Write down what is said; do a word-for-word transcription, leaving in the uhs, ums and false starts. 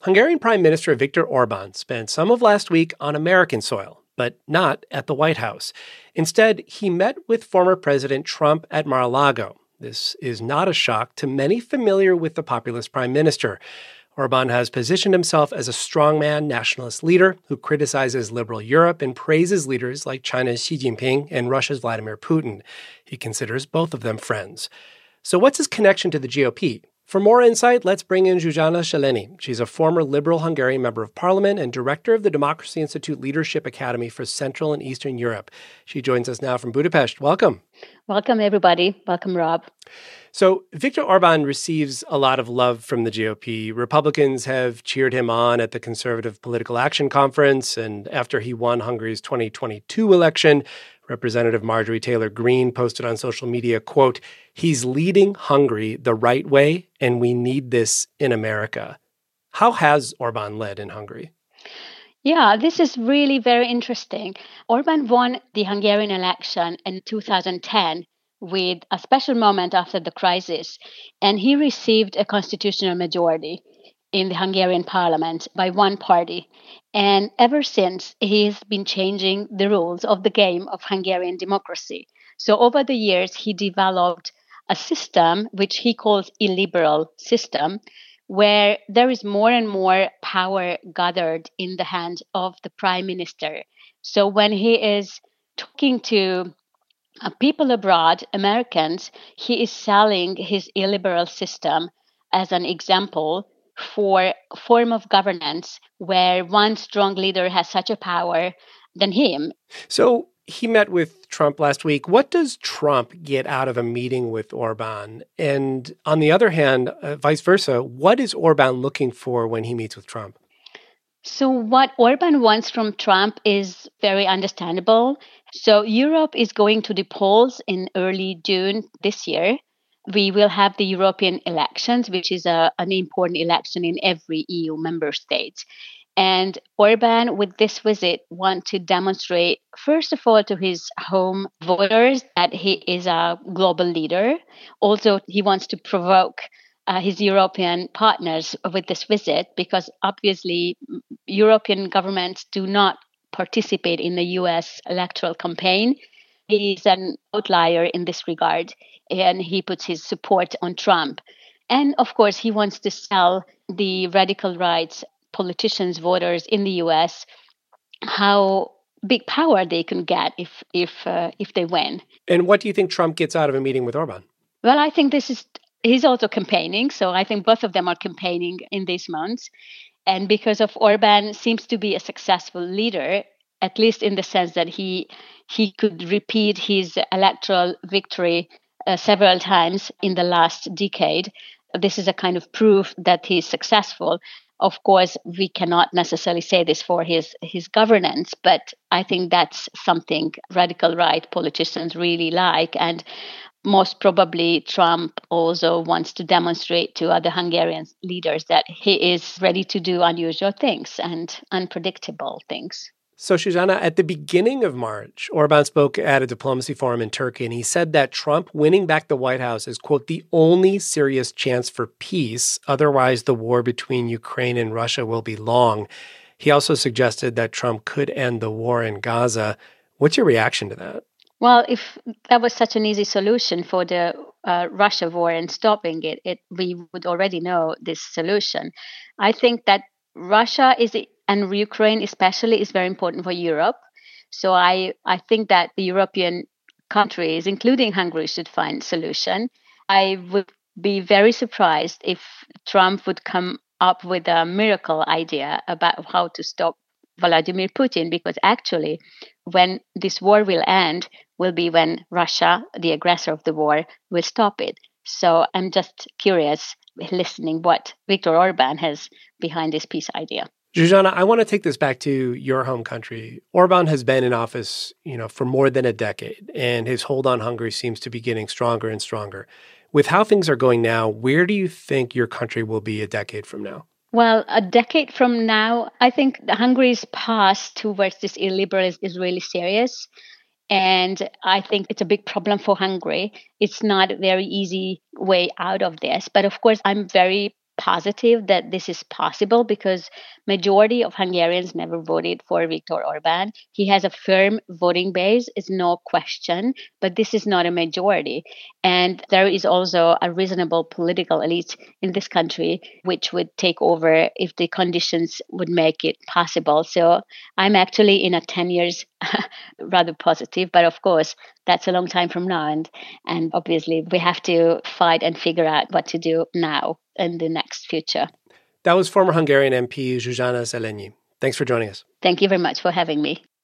Hungarian Prime Minister Viktor Orban spent some of last week on American soil, but not at the White House. Instead, he met with former President Trump at Mar-a-Lago. This is not a shock to many familiar with the populist prime minister. Orban has positioned himself as a strongman nationalist leader who criticizes liberal Europe and praises leaders like China's Xi Jinping and Russia's Vladimir Putin. He considers both of them friends. So what's his connection to the G O P? For more insight, let's bring in Zsuzsanna Szeleny. She's a former liberal Hungarian member of parliament and director of the Democracy Institute Leadership Academy for Central and Eastern Europe. She joins us now from Budapest. Welcome. Welcome, everybody. Welcome, Rob. So Viktor Orban receives a lot of love from the G O P. Republicans have cheered him on at the Conservative Political Action Conference, and after he won Hungary's twenty twenty-two election, Representative Marjorie Taylor Greene posted on social media, quote, "He's leading Hungary the right way, and we need this in America." How has Orban led in Hungary? Yeah, this is really very interesting. Orban won the Hungarian election in two thousand ten with a special moment after the crisis, and he received a constitutional majority in the Hungarian parliament by one party. And ever since, he's been changing the rules of the game of Hungarian democracy. So over the years, he developed a system which he calls illiberal system, where there is more and more power gathered in the hand of the prime minister. So when he is talking to uh, people abroad, Americans, he is selling his illiberal system as an example for a form of governance where one strong leader has such a power than him. So he met with Trump last week. What does Trump get out of a meeting with Orban? And on the other hand, uh, vice versa, what is Orban looking for when he meets with Trump? So what Orban wants from Trump is very understandable. So Europe is going to the polls in early June this year. We will have the European elections, which is a, an important election in every E U member state. And Orban, with this visit, wants to demonstrate, first of all, to his home voters that he is a global leader. Also, he wants to provoke uh, his European partners with this visit, because obviously European governments do not participate in the U S electoral campaign. He is an outlier in this regard, and he puts his support on Trump. And of course, he wants to sell the radical rights politicians, voters in the U S, how big power they can get if if uh, if they win. And what do you think Trump gets out of a meeting with Orban? Well, I think this is he's also campaigning, so I think both of them are campaigning in these months. And because of Orban seems to be a successful leader, at least in the sense that he he could repeat his electoral victory uh, several times in the last decade. This is a kind of proof that he's successful. Of course, we cannot necessarily say this for his, his governance, but I think that's something radical right politicians really like. And most probably Trump also wants to demonstrate to other Hungarian leaders that he is ready to do unusual things and unpredictable things. So, Zsuzsanna, at the beginning of March, Orban spoke at a diplomacy forum in Turkey, and he said that Trump winning back the White House is, quote, the only serious chance for peace. Otherwise, the war between Ukraine and Russia will be long. He also suggested that Trump could end the war in Gaza. What's your reaction to that? Well, if that was such an easy solution for the uh, Russia war and stopping it, it, we would already know this solution. I think that Russia is and Ukraine especially is very important for Europe. So I, I think that the European countries, including Hungary, should find a solution. I would be very surprised if Trump would come up with a miracle idea about how to stop Vladimir Putin, because actually when this war will end will be when Russia, the aggressor of the war, will stop it. So I'm just curious, listening what Viktor Orban has behind this peace idea. Zsuzsanna, I want to take this back to your home country. Orban has been in office, you know, for more than a decade, and his hold on Hungary seems to be getting stronger and stronger. With how things are going now, where do you think your country will be a decade from now? Well, a decade from now, I think Hungary's path towards this illiberalism is really serious. And I think it's a big problem for Hungary. It's not a very easy way out of this. But of course, I'm very positive that this is possible because majority of Hungarians never voted for Viktor Orban. He has a firm voting base, it's no question, but this is not a majority. And there is also a reasonable political elite in this country which would take over if the conditions would make it possible. So I'm actually in a ten years rather positive, but of course that's a long time from now. And, and obviously we have to fight and figure out what to do now in the next future. That was former Hungarian M P Zsuzsanna Zelenyi. Thanks for joining us. Thank you very much for having me.